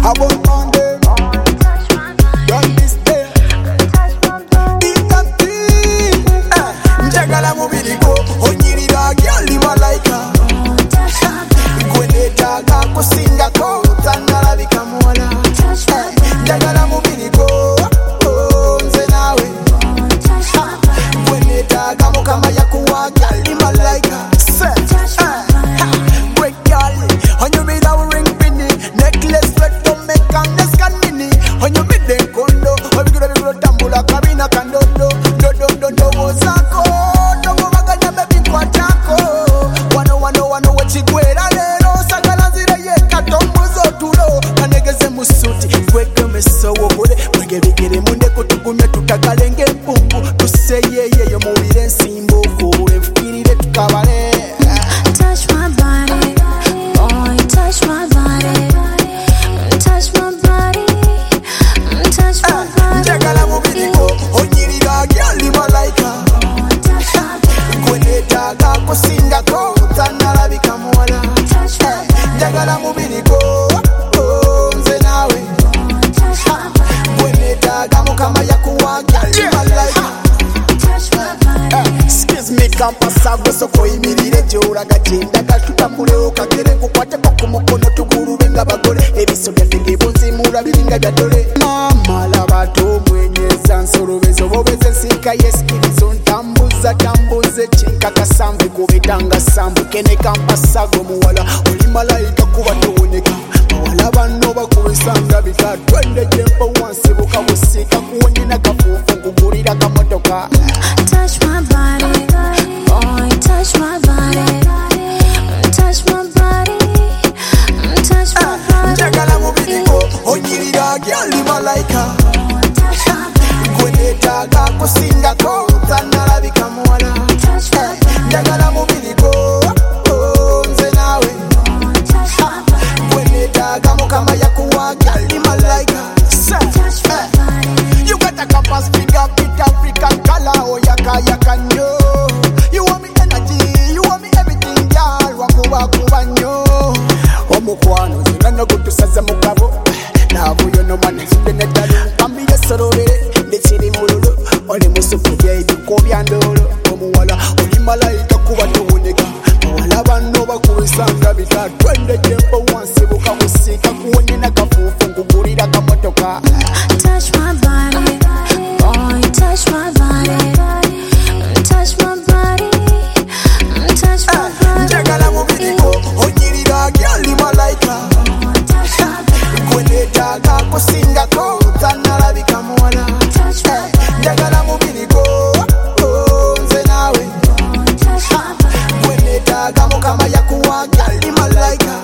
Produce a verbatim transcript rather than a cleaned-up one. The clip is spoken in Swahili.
about Monday. Run this day. Eat that thing. Njagala mubiri go. Onyirira gyali malaika. Gwendetaga kusinga ko. Tanalabika muwala. Njagala mubiri go. Oh, nze nawe. Gwendetaga mukama yakuwa gyali malaika. Break gyali. On you be the ring pinny. Necklace red to make and the scan mini. On you be the kondo. On you be the tambula kabina kandodo. Do do do do wozako. Dongo maganya baby kwa chako. Wano wano wano wachigwera lero. Sagala zire ye katombuzo tulo. Kanegeze musuti. Kweke mesowo kule. Mwenge bigere munde kutukumye tutakalenge mpumbu. Tuseye ye yo muwire nsimbo. Kule fikirire tukabale. Touch my body, boy, touch my body, touch my body, touch my body. Njagala mubiri go, onyirira gyali malaika. Gwendetaga kusinga ko, tanalabika muwala. Njagala mubiri go, oh, nze nawe. Gwendetaga mukama yakuwa gyali malaika. Excuse me, kampasa gwe soko yimirire gy'olaga gyendaga tutambulewo kagere nkukwateko ku mukono tugulube nga bagole ebiso byaffe ng'ebunzimula biringa bya ddole maama laba tomwenyeza nsolobeza obobeza ensika yesikirizo ntambuza tambuze kinkakasa nve kubetanga sambuke ne kampasa gwe muwala oli malayika kuba towoneka bawala banno bakubisanga bika twende gyempo wansi buka busiika kuwonyena kafuufu nkugulira kamotoka. Touch my body, boy, touch my body, touch my body, touch my body. Njagala mubiri go, onyirira gyali malaika. Gwendetaga kusinga ko, tanalabika muwala. Njagala mubiri go, oh, nze nawe. Gwendetaga mukama yakuwa gyali malaika. You got a compass figure, fit African color, oh yaka yaka nyo. You want me energy, you want me everything, girl. Wakuba kuba nyo. Omukwano zinano kutusaza mukabo. Navuyo no mane zibene dalu. Kambi yesorobere, ndechiri mululu. Oli musufu bya ibiko byandolo. Omuwala oli malaika kuba towoneka. Bawala banno bakubisanga bika twende gyempo wansi buka busika kuwonyena kafuufu nkugulira kamotoka. Touch my body, boy, touch my body, touch my body, touch my body. Njagala mubiri go, onyirira gyali malaika. Gwendetaga kusinga ko, tanalabika muwala. Njagala mubiri go, oh, nze nawe. Gwendetaga mukama yakuwa gyali malaika.